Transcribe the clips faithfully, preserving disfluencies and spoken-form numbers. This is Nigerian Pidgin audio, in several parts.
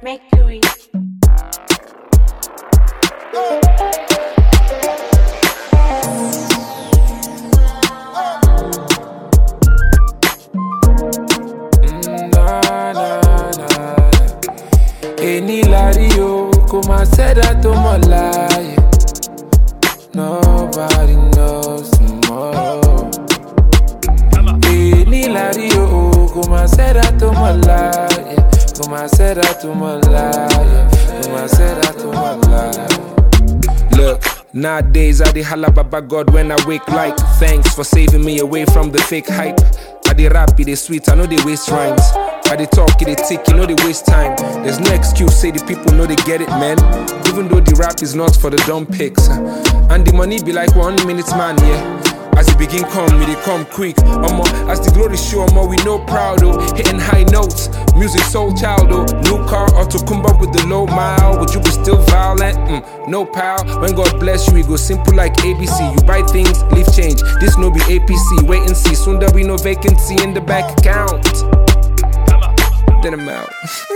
Mercury. Any lario, come and say that to my lie. Nobody knows tomorrow. Any lario, come and say that to my lie. Come and say that to my lie. Come and say that to my lie. Look. Nowadays I dey holla baba God when I wake like thanks for saving me away from the fake hype. I dey rap, it dey sweet, I know they waste rhymes. I dey talk, it dey tick, you know they waste time. There's no excuse, say the people know they get it, man. Even though the rap is not for the dumb pics. And the money be like one minute man, yeah. As it begin come, we dey come quick. Omo, as the glory show, omo, we no proud oh. Hitting high notes, music soul child oh. New car or to come up with the low mile. Would you be still violent? Mm, no pal. When God bless you, we go simple like A B C. You buy things, leave change. This no be A P C. Wait and see. Soon there be no vacancy in the bank account. Then I'm out.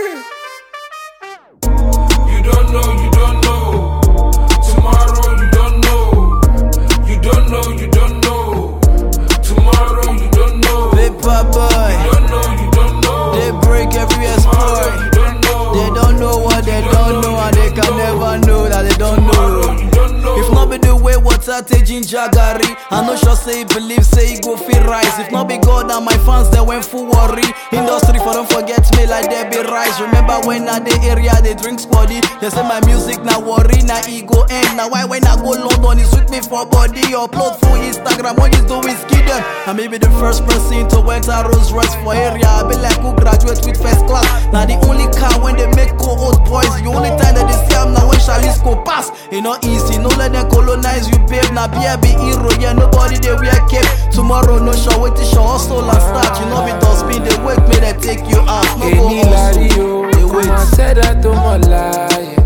You don't know, you don't know. Tomorrow you don't know. You don't know, you don't know. Tomorrow you don't know. Paper boy. You don't know, you don't know. They break every Tomorrow sport. you don't know. They don't know what they don't know, and they can never know that they don't Tomorrow know. you don't know. If not be the way water take ginger garri, I know sure say he believe say he go feel rise. If not be God and my fans they went full worry. Industry for don't forget me like they be rise. Remember when at the area they drink squaddy. They say my music na worry, na ego end. Now why when I go London it's with me for body. Upload for Instagram when it's do whiskey then. I may be the first person to enter Rolls Royce for area. I be like who graduate with first class. Now the only car when they make co-old boys. The only time that they see I'm now when Charlize go pass. It not easy, no let them colonize you, babe. Now be a be hero, yeah, nobody they wear cape. Tomorrow no show, wait to show hustle and start. You know be dustbin, they wake me, they take you out. No go Any hustle, lario, they come wait. and say that to my lie.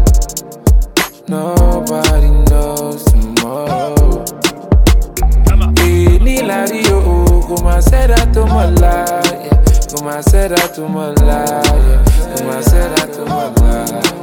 Nobody knows tomorrow. Any lario, come and say that to my lie. Come and say that to my lie. Come and say that to my lie.